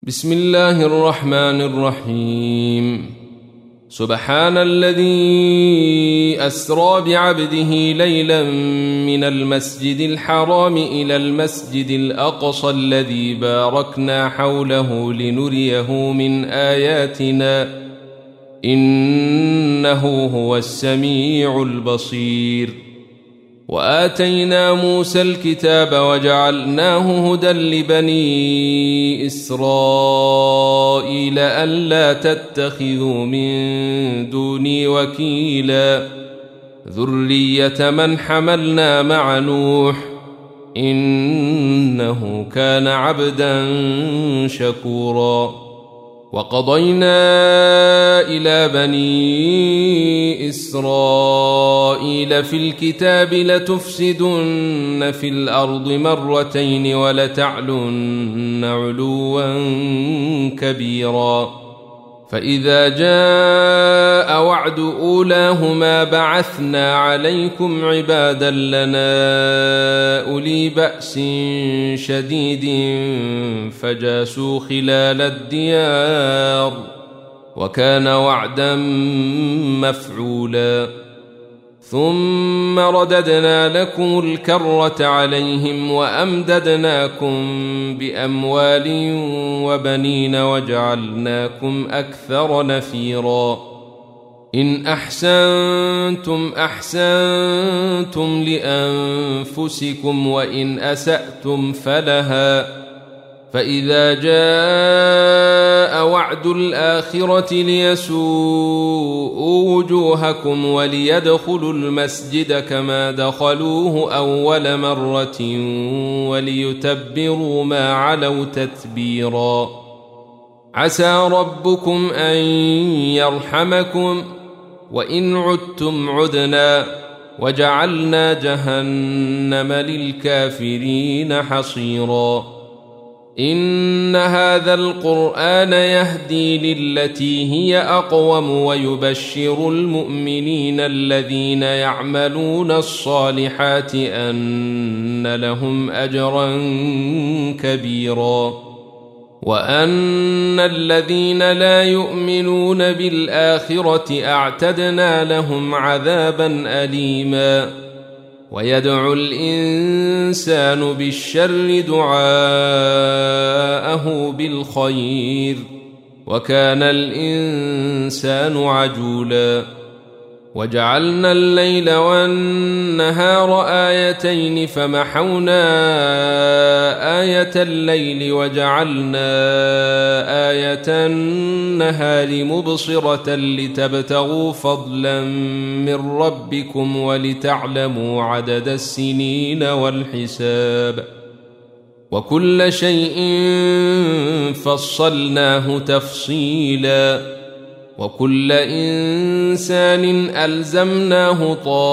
بسم الله الرحمن الرحيم. سبحان الذي أسرى بعبده ليلا من المسجد الحرام إلى المسجد الأقصى الذي باركنا حوله لنريه من آياتنا إنه هو السميع البصير. وآتينا موسى الكتاب وجعلناه هدى لبني إسرائيل ألا تتخذوا من دوني وكيلا ذرية من حملنا مع نوح إنه كان عبدا شكورا. وقضينا إلى بني إسرائيل في الكتاب لتفسدن في الأرض مرتين ولتعلن علوا كبيرا. فإذا جاء وعد أولاهما بعثنا عليكم عبادا لنا أولي بأس شديد فجاسوا خلال الديار وكان وعدا مفعولا. ثم رددنا لكم الكرة عليهم وأمددناكم بأموال وبنين وجعلناكم أكثر نفيرا. إن أحسنتم أحسنتم لأنفسكم وإن أسأتم فلها. فإذا جاء وعد الآخرة ليسوءوا وجوهكم وليدخلوا المسجد كما دخلوه أول مرة وليتبروا ما علوا تتبيرا. عسى ربكم أن يرحمكم وإن عدتم عدنا وجعلنا جهنم للكافرين حصيرا. إن هذا القرآن يهدي للتي هي أقوم ويبشر المؤمنين الذين يعملون الصالحات أن لهم أجرا كبيرا وأن الذين لا يؤمنون بالآخرة أعتدنا لهم عذابا أليما. ويدعو الإنسان بالشر دعاءه بالخير وكان الإنسان عجولا. وجعلنا الليل والنهار آيتين فمحونا آية الليل وجعلنا آية النهار مبصرة لتبتغوا فضلا من ربكم ولتعلموا عدد السنين والحساب وكل شيء فصلناه تفصيلا. وكل إنسان ألزمناه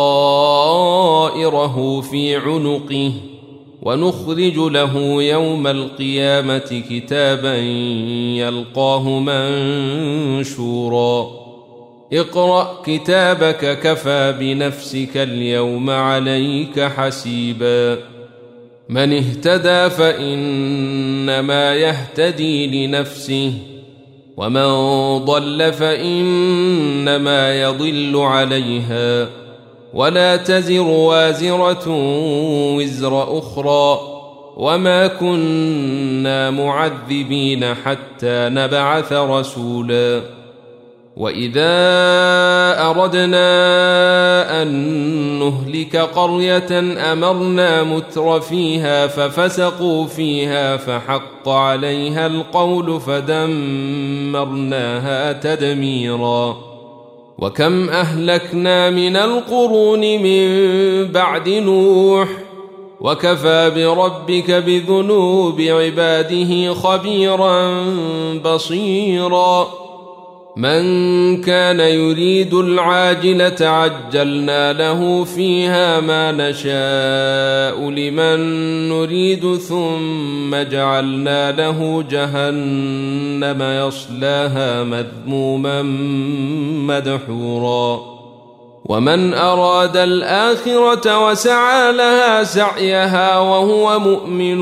طائره في عنقه ونخرج له يوم القيامة كتابا يلقاه منشورا. اقرأ كتابك كفى بنفسك اليوم عليك حسيبا. من اهتدى فإنما يهتدي لنفسه ومن ضل فإنما يضل عليها ولا تزر وازرة وزر أخرى وما كنا معذبين حتى نبعث رسولا. وإذا أردنا أن نهلك قرية أمرنا متر فيها ففسقوا فيها فحق عليها القول فدمرناها تدميرا. وكم أهلكنا من القرون من بعد نوح وكفى بربك بذنوب عباده خبيرا بصيرا. من كان يريد العاجلة عجلنا له فيها ما نشاء لمن نريد ثم جعلنا له جهنم يصلاها مذموما مدحورا. ومن أراد الآخرة وسعى لها سعيها وهو مؤمن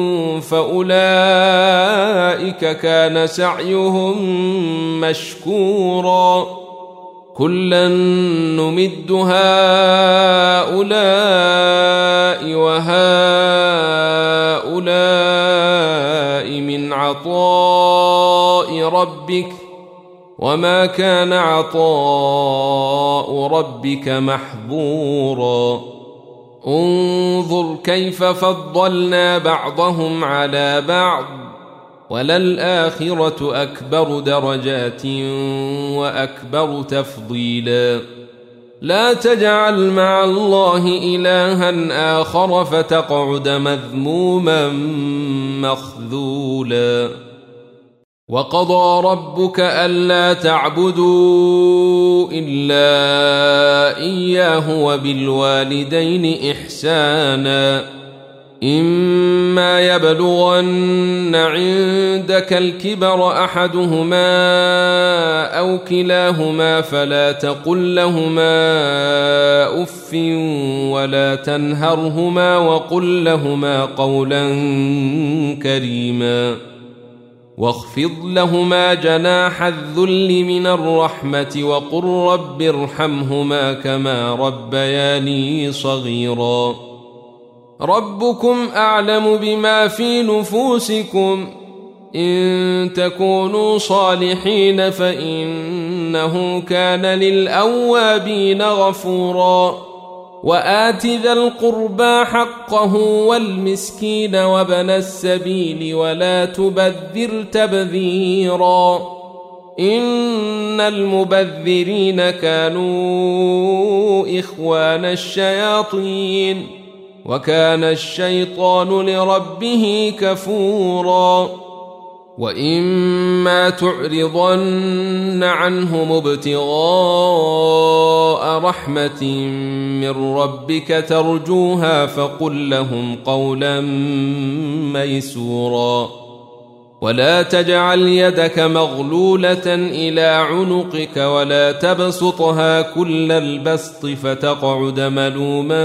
فأولئك كان سعيهم مشكورا كلا نمد هؤلاء وهؤلاء من عطاء ربك وما كان عطاء ربك محظورا انظر كيف فضلنا بعضهم على بعض وللآخرة أكبر درجات وأكبر تفضيلا لا تجعل مع الله إلها آخر فتقعد مذموما مخذولا وقضى ربك ألا تعبدوا إلا إياه وبالوالدين إحسانا إما يبلغن عندك الكبر أحدهما أو كلاهما فلا تقل لهما أف ولا تنهرهما وقل لهما قولا كريما واخفض لهما جناح الذل من الرحمة وقل رب ارحمهما كما ربياني صغيرا ربكم أعلم بما في نفوسكم إن تكونوا صالحين فإنه كان للأوابين غفورا وآت ذا القربى حقه والمسكين وابن السبيل ولا تبذر تبذيرا إن المبذرين كانوا إخوان الشياطين وكان الشيطان لربه كفورا وإما تعرضن عنهم ابتغاء رحمة من ربك ترجوها فقل لهم قولا ميسورا ولا تجعل يدك مغلولة إلى عنقك ولا تبسطها كل البسط فتقعد ملوما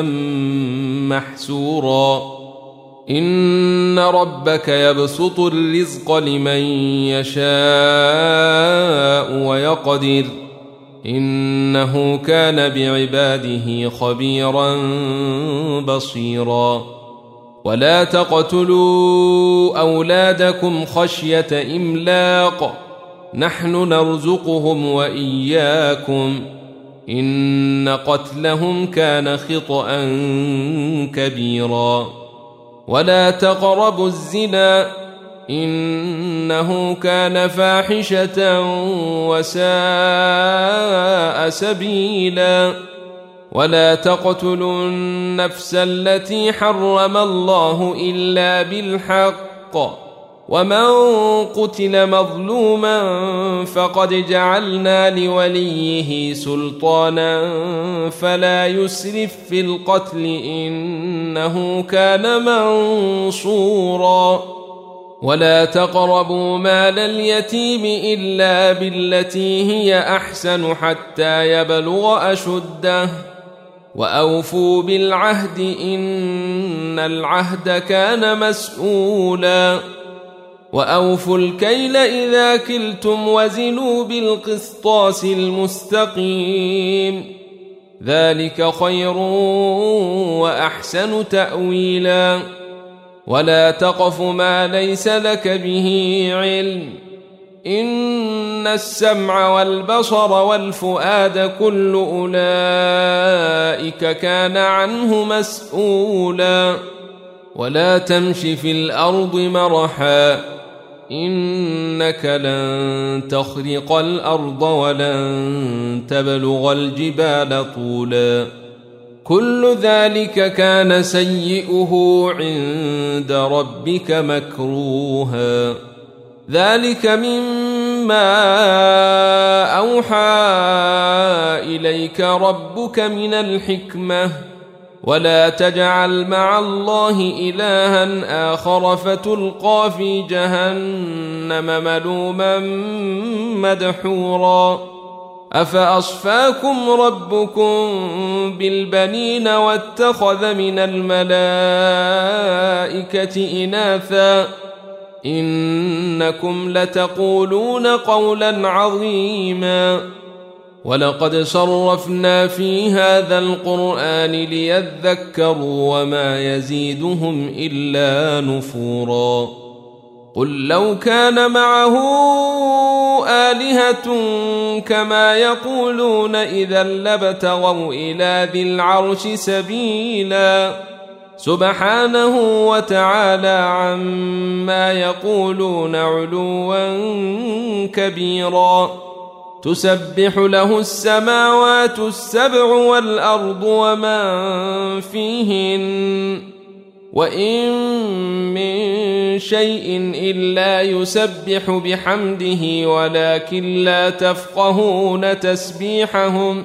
محسورا إن ربك يبسط الرزق لمن يشاء ويقدر إنه كان بعباده خبيرا بصيرا ولا تقتلوا أولادكم خشية إملاق نحن نرزقهم وإياكم إن قتلهم كان خطأ كبيرا ولا تقربوا الزنا إنه كان فاحشة وساء سبيلا ولا تقتلوا النفس التي حرم الله إلا بالحق ومن قتل مظلوما فقد جعلنا لوليه سلطانا فلا يسرف في القتل إنه كان منصورا ولا تقربوا مال اليتيم إلا بالتي هي أحسن حتى يبلغ أشده وأوفوا بالعهد إن العهد كان مسؤولا وأوفوا الكيل إذا كلتم وزنوا بالقسطاس المستقيم ذلك خير وأحسن تأويلا ولا تقف ما ليس لك به علم إن السمع والبصر والفؤاد كل أولئك كان عنه مسؤولا ولا تمش في الأرض مرحا إنك لن تخرق الأرض ولن تبلغ الجبال طولا كل ذلك كان سيئه عند ربك مكروها ذلك مما أوحى إليك ربك من الحكمة ولا تجعل مع الله إلها آخر فتلقى في جهنم ملوما مدحورا أفأصفاكم ربكم بالبنين واتخذ من الملائكة إناثا إنكم لتقولون قولا عظيما ولقد صرفنا في هذا القرآن ليذكروا وما يزيدهم إلا نفورا قل لو كان معه آلهة كما يقولون إذا لابتغوا إلى ذي العرش سبيلا سبحانه وتعالى عما يقولون علوا كبيرا تسبح له السماوات السبع والأرض ومن فيهن وإن من شيء إلا يسبح بحمده ولكن لا تفقهون تسبيحهم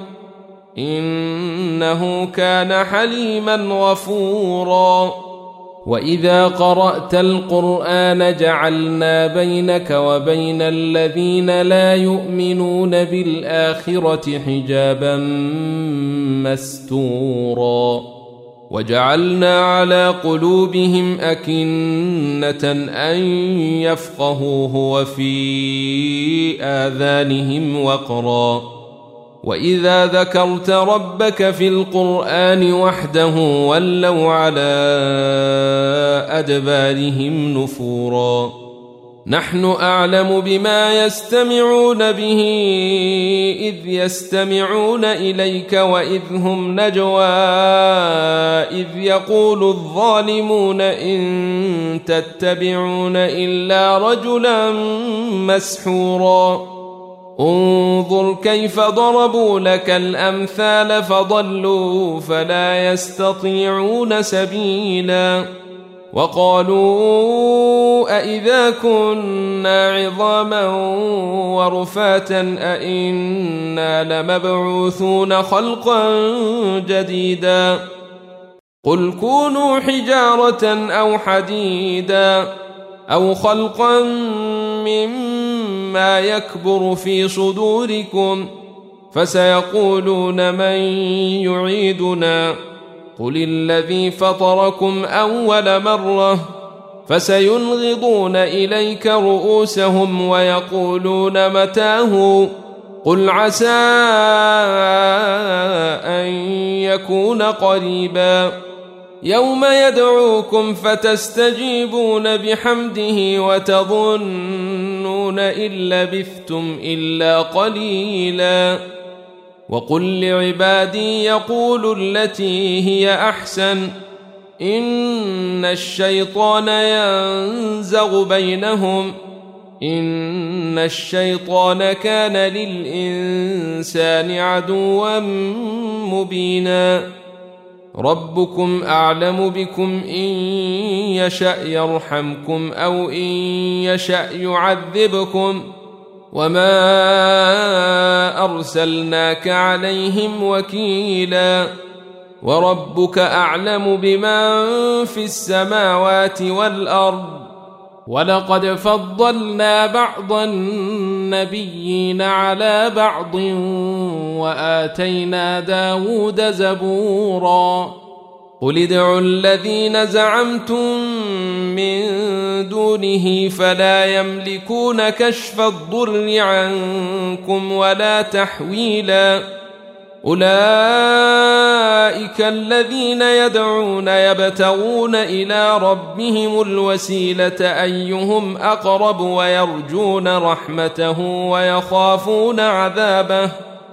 إنه كان حليما غفورا وإذا قرأت القرآن جعلنا بينك وبين الذين لا يؤمنون بالآخرة حجابا مستورا وجعلنا على قلوبهم أكنة أن يفقهوه وفي آذانهم وقرا وإذا ذكرت ربك في القرآن وحده ولوا على أدبارهم نفورا نحن أعلم بما يستمعون به إذ يستمعون إليك وإذ هم نجوى إذ يقول الظالمون إن تتبعون إلا رجلا مسحورا انظر كيف ضربوا لك الأمثال فضلوا فلا يستطيعون سبيلا وقالوا أئذا كنا عظاما ورفاتا أئنا لمبعوثون خلقا جديدا قل كونوا حجارة أو حديدا أو خلقا مما يكبر في صدوركم فسيقولون من يعيدنا قل الذي فطركم أول مرة فسينغضون إليك رؤوسهم ويقولون متاه قل عسى أن يكون قريبا يوم يدعوكم فتستجيبون بحمده وتظنون إن لبثتم إلا قليلا وقل لعبادي يقولوا التي هي أحسن إن الشيطان ينزغ بينهم إن الشيطان كان للإنسان عدوا مبينا ربكم أعلم بكم إن يشأ يرحمكم أو إن يشأ يعذبكم وما أرسلناك عليهم وكيلا وربك أعلم بمن في السماوات والأرض ولقد فضلنا بعض النبيين على بعض وآتينا داود زبورا قل ادعوا الذين زعمتم من دونه فلا يملكون كشف الضر عنكم ولا تحويلا أولئك الذين يدعون يبتغون إلى ربهم الوسيلة أيهم أقرب ويرجون رحمته ويخافون عذابه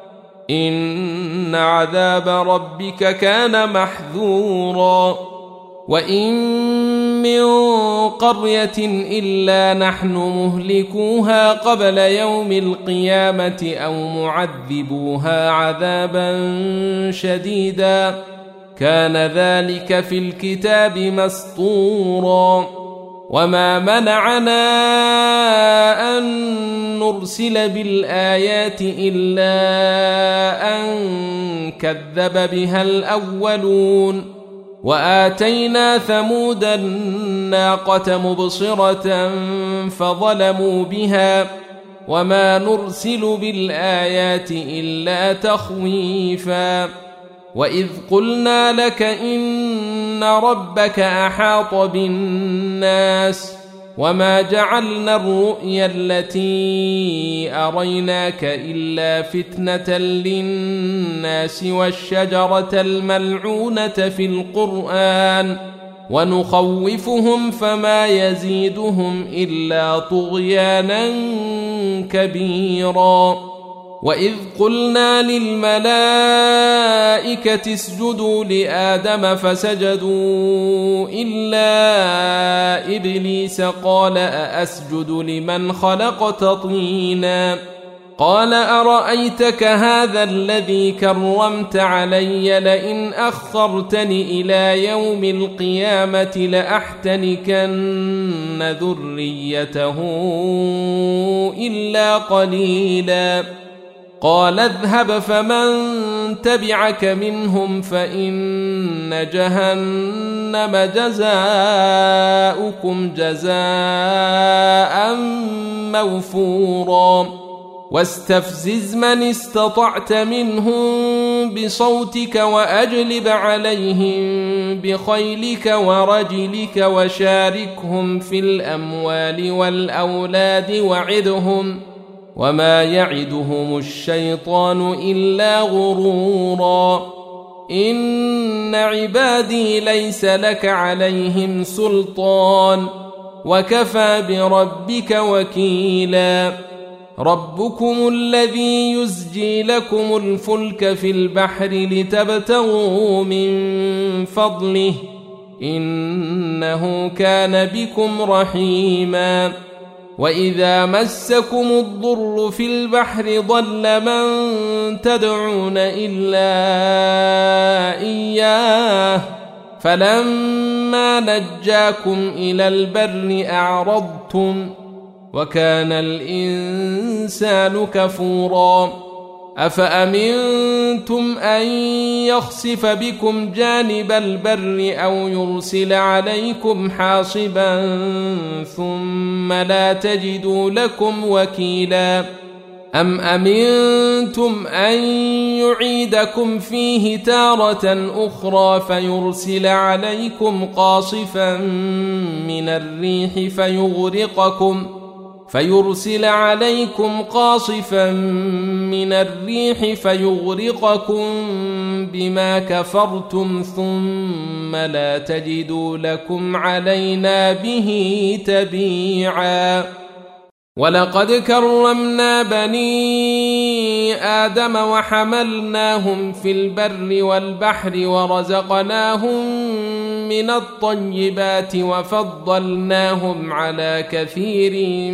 إن عذاب ربك كان محذورا وإن من قرية إلا نحن مهلكوها قبل يوم القيامة أو معذبوها عذابا شديدا كان ذلك في الكتاب مسطورا وما منعنا أن نرسل بالآيات إلا أن كذب بها الأولون وآتينا ثمود الناقة مبصرة فظلموا بها وما نرسل بالآيات إلا تخويفا وإذ قلنا لك إن ربك أحاط بالناس وما جعلنا الرؤيا التي أريناك إلا فتنة للناس والشجرة الملعونة في القرآن ونخوفهم فما يزيدهم إلا طغيانا كبيرا وإذ قلنا للملائكة اسجدوا لآدم فسجدوا إلا إبليس قال أأسجد لمن خلقت طينا قال أرأيتك هذا الذي كرمت علي لئن أخرتني إلى يوم القيامة لأحتنكن ذريته إلا قليلا قال اذهب فمن تبعك منهم فإن جهنم جزاؤكم جزاء موفورا واستفزز من استطعت منهم بصوتك وأجلب عليهم بخيلك ورجلك وشاركهم في الأموال والأولاد وعدهم وما يعدهم الشيطان إلا غرورا إن عبادي ليس لك عليهم سلطان وكفى بربك وكيلا ربكم الذي يزجي لكم الفلك في البحر لتبتغوا من فضله إنه كان بكم رحيما وإذا مسكم الضر في البحر ضل من تدعون إلا إياه فلما نجاكم إلى البر أعرضتم وكان الإنسان كفورا أفأمنتم أن يخسف بكم جانب البر أو يرسل عليكم حاصبا ثم لا تجدوا لكم وكيلا أم أمنتم أن يعيدكم فيه تارة أخرى فيرسل عليكم قاصفا من الريح فيغرقكم بما كفرتم ثم لا تجدوا لكم علينا به تبيعا ولقد كرمنا بني آدم وحملناهم في البر والبحر ورزقناهم من الطيبات وفضلناهم على كثير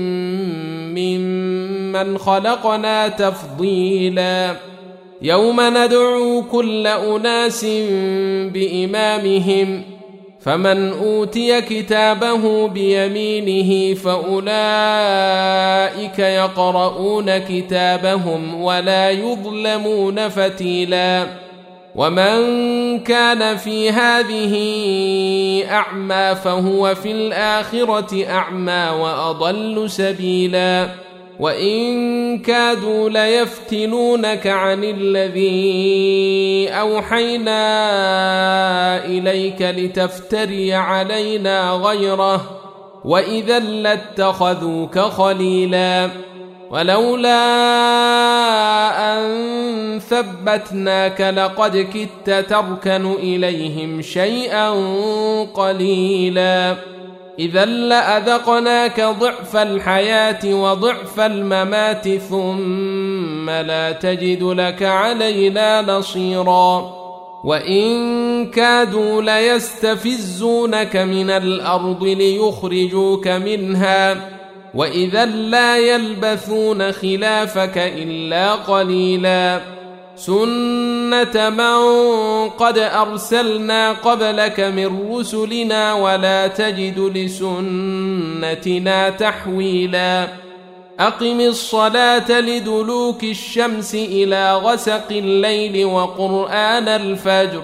ممن خلقنا تفضيلا يوم ندعو كل أناس بإمامهم فمن أوتي كتابه بيمينه فأولئك يقرؤون كتابهم ولا يظلمون فتيلا ومن كان في هذه أعمى فهو في الآخرة أعمى وأضل سبيلا وإن كادوا ليفتنونك عن الذي أوحينا إليك لتفتري علينا غيره وإذا لاتخذوك خليلا ولولا أن ثبتناك لقد كدت تركن إليهم شيئا قليلا إذا لأذقناك ضعف الحياة وضعف الممات ثم لا تجد لك علينا نصيرا وإن كادوا ليستفزونك من الأرض ليخرجوك منها وإذا لا يلبثون خلافك إلا قليلا سنة من قد أرسلنا قبلك من رسلنا ولا تجد لسنتنا تحويلا أقم الصلاة لدلوك الشمس إلى غسق الليل وقرآن الفجر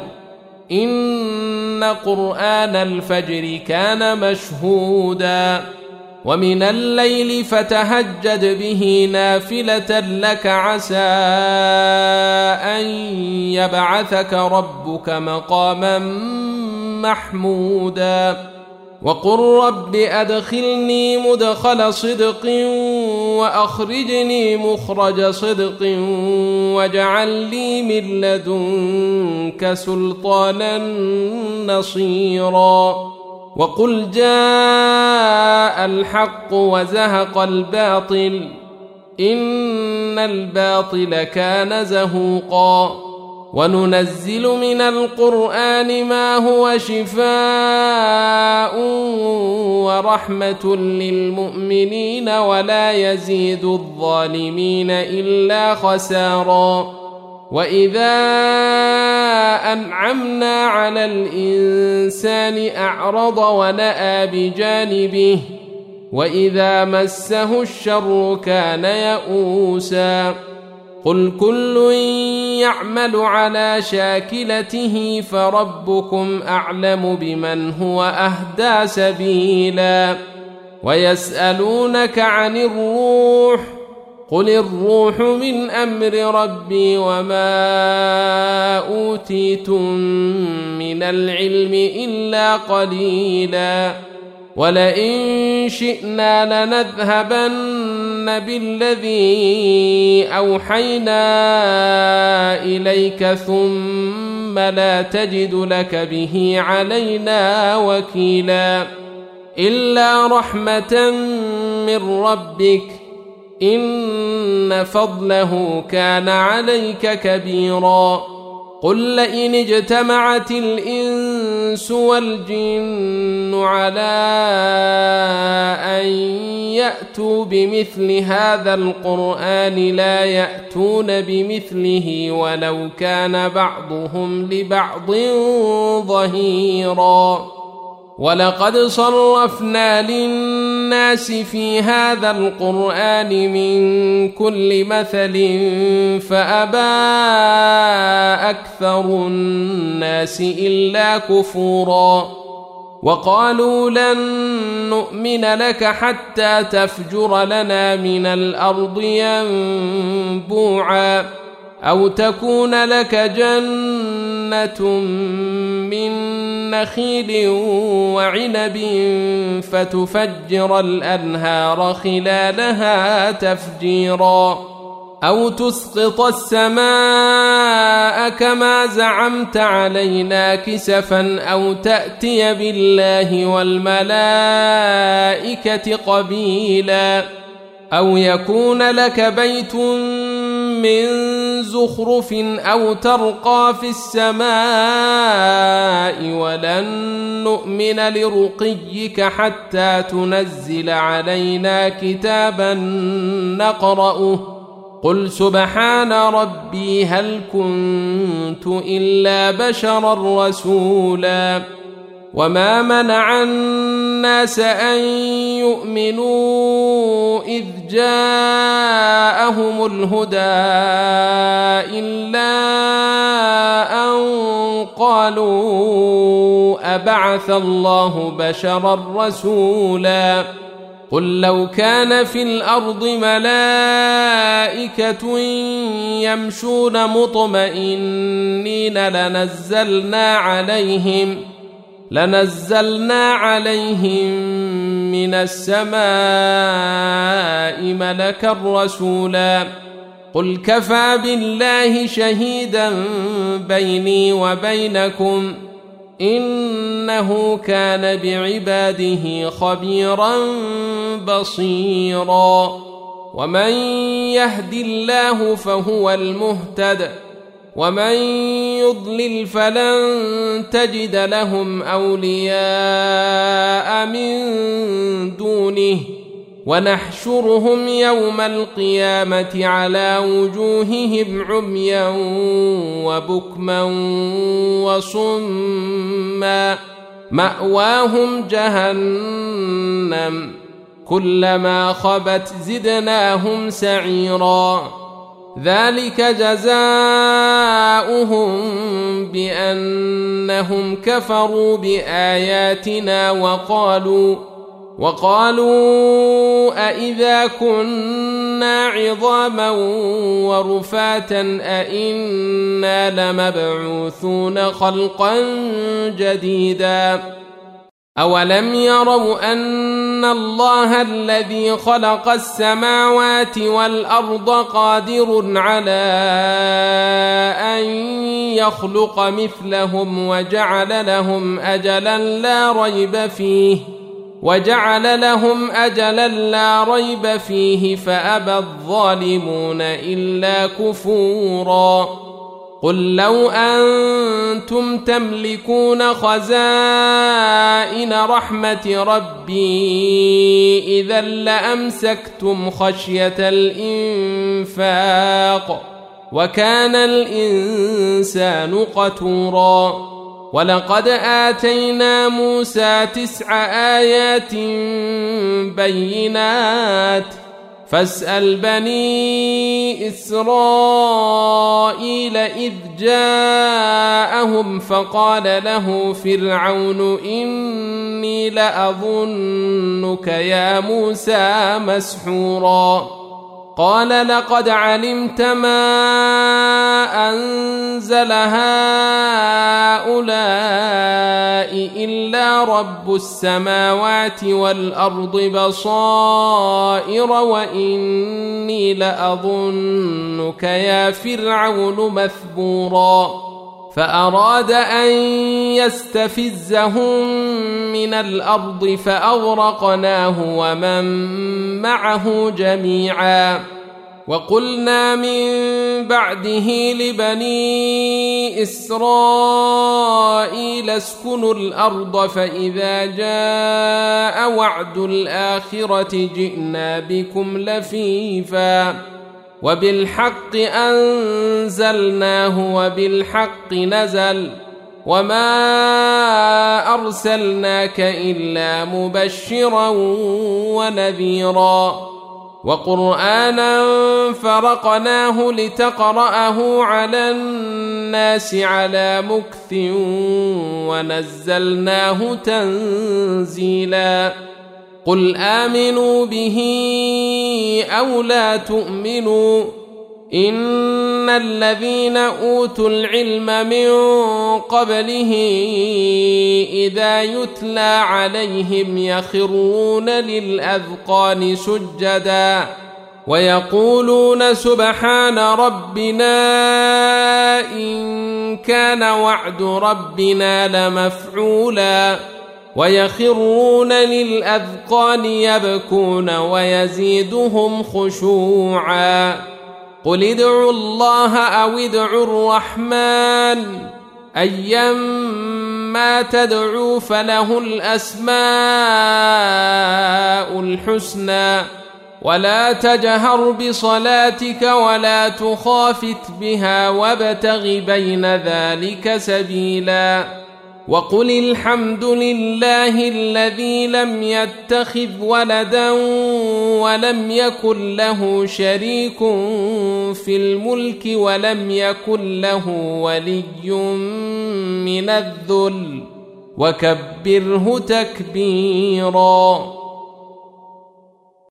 إن قرآن الفجر كان مشهودا ومن الليل فتهجد به نافلة لك عسى أن يبعثك ربك مقاما محمودا وقل رب أدخلني مدخل صدق وأخرجني مخرج صدق واجعل لي من لدنك سلطانا نصيرا وقل جاء الحق وزهق الباطل إن الباطل كان زهوقا وننزل من القرآن ما هو شفاء ورحمة للمؤمنين ولا يزيد الظالمين إلا خسارا وإذا أنعمنا على الإنسان أعرض ونأى بجانبه وإذا مسه الشر كان يئوسا قل كل يعمل على شاكلته فربكم أعلم بمن هو أهدى سبيلا ويسألونك عن الروح قل الروح من أمر ربي وما أوتيتم من العلم إلا قليلا ولئن شئنا لنذهبن بالذي أوحينا إليك ثم لا تجد لك به علينا وكيلا إلا رحمة من ربك إن فضله كان عليك كبيرا قل لئن اجتمعت الإنس والجن على أن يأتوا بمثل هذا القرآن لا يأتون بمثله ولو كان بعضهم لبعض ظهيرا ولقد صرفنا للناس في هذا القرآن من كل مثل فأبى أكثر الناس إلا كفورا وقالوا لن نؤمن لك حتى تفجر لنا من الأرض ينبوعا أو تكون لك جنة من نخيل وعنب فتفجر الأنهار خلالها تفجيرا أو تسقط السماء كما زعمت علينا كسفا أو تأتي بالله والملائكة قبيلا أو يكون لك بيت من زخرف أو ترقى في السماء ولن نؤمن لرقيك حتى تنزل علينا كتابا نقرأه قل سبحان ربي هل كنت إلا بشرا رسولا وما منع الناس أن يؤمنوا إذ جاءهم الهدى إلا أن قالوا أبعث الله بشرا رسولا قل لو كان في الأرض ملائكة يمشون مطمئنين لنزلنا عليهم من السماء ملكا رسولا قل كفى بالله شهيدا بيني وبينكم إنه كان بعباده خبيرا بصيرا ومن يهد الله فهو المهتد ومن يضلل فلن تجد لهم أولياء من دونه ونحشرهم يوم القيامة على وجوههم عميا وبكما وصما مأواهم جهنم كلما خبت زدناهم سعيرا ذلك جزاؤهم بأنهم كفروا بآياتنا وقالوا أإذا كنا عظاما ورفاتا أإنا لمبعوثون خلقا جديدا أولم يروا أن الله الذي خلق السماوات والأرض قادر على أن يخلق مثلهم وجعل لهم أجلا لا ريب فيه فأبى الظالمون إلا كفورا قل لو أنتم تملكون خزائن رحمة ربي إذا لأمسكتم خشية الإنفاق وكان الإنسان قتورا ولقد آتينا موسى 9 آيات بينات فاسأل بني إسرائيل إذ جاءهم فقال له فرعون إني لأظنك يا موسى مسحورا قال لقد علمت ما أنزل هؤلاء إلا رب السماوات والأرض بصائر وإني لأظنك يا فرعون مثبورا فأراد أن يستفزهم من الأرض فأغرقناه ومن معه جميعا وقلنا من بعده لبني إسرائيل اسكنوا الأرض فإذا جاء وعد الآخرة جئنا بكم لفيفا وبالحق أنزلناه وبالحق نزل وما أرسلناك إلا مبشرا ونذيرا وقرآنا فرقناه لتقرأه على الناس على مكث ونزلناه تنزيلا قل آمنوا به أو لا تؤمنوا إن الذين أوتوا العلم من قبله إذا يتلى عليهم يخرون للأذقان سجدا ويقولون سبحان ربنا إن كان وعد ربنا لمفعولا ويخرون للأذقان يبكون ويزيدهم خشوعا قل ادعوا الله أو ادعوا الرحمن أيما تدعوا فله الأسماء الحسنى ولا تجهر بصلاتك ولا تخافت بها وابتغ بين ذلك سبيلا وقل الحمد لله الذي لم يتخذ ولدا ولم يكن له شريك في الملك ولم يكن له ولي من الذل وكبره تكبيرا